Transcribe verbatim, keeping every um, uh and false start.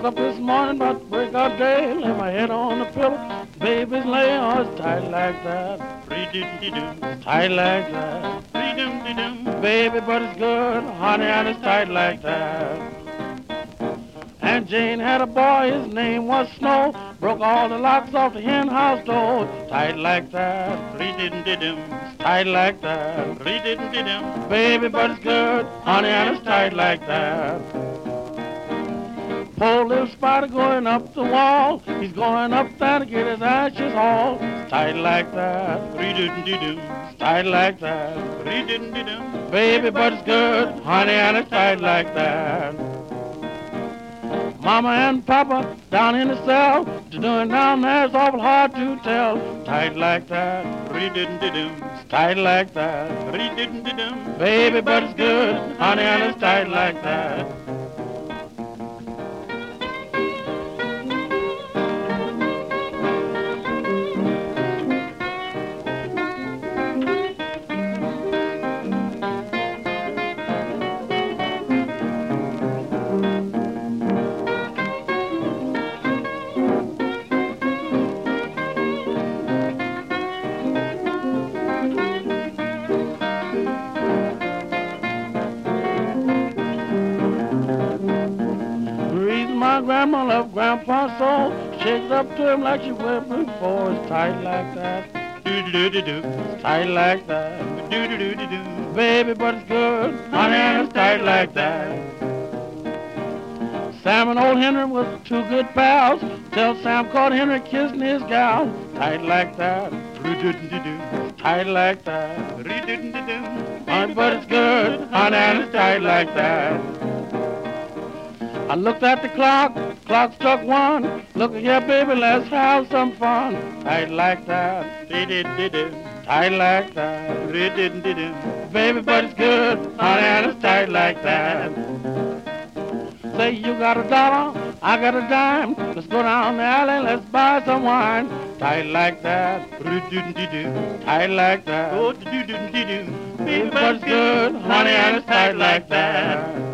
Woke up this morning about to break out day, lay my head on the pillow. Baby's laying, oh, it's tight like that. Free-doo-dee-doo. Tight like that. Free-doo-dee-doo. Baby, but it's good, honey, and it's tight like that. Aunt Jane had a boy, his name was Snow. Broke all the locks off the hen house door. Tight like that. Free-doo-dee-doo. Tight like that. Free-doo-dee-doo. Baby, but it's good, honey, and it's tight like that. Poor little spider going up the wall. He's going up there to get his ashes all. Tight like that. Free-doo-dee-doo. Tight like that. Free-doo-dee-doo. Baby, but it's good, honey, and it's tight like that. Mama and Papa down in the cell, what you're doing down there's awful hard to tell. Tight like that. Free-doo-dee-doo. Tight like that. Free-doo-dee-doo. Baby, but it's good, honey, and it's tight like that. My grandma loved Grandpa so, shakes up to him like she whipped before. It's tight like that. Doo-doo-doo-doo. It's tight like that. Doo-doo-doo-doo. Baby, but it's good, honey, and it's tight like that. Sam and old Henry was two good pals, till Sam caught Henry kissing his gal. Tight like that. Doo-doo-doo-doo. Tight like that. Doo-doo-doo-doo. Honey, but it's good, honey, and it's tight like that. I looked at the clock, clock struck one. Look here, baby, let's have some fun. Tight like that. Dee-dee-dee-doo. Tight like that. Dee-dee-dee-doo. Baby, but it's good, honey, and it's tight like that. Say you got a dollar, I got a dime. Let's go down the alley, let's buy some wine. Tight like that. Doo-doo-doo-doo. Tight like that. Oh, doo-doo-doo-doo. Baby, but it's good, honey, and it's tight like that.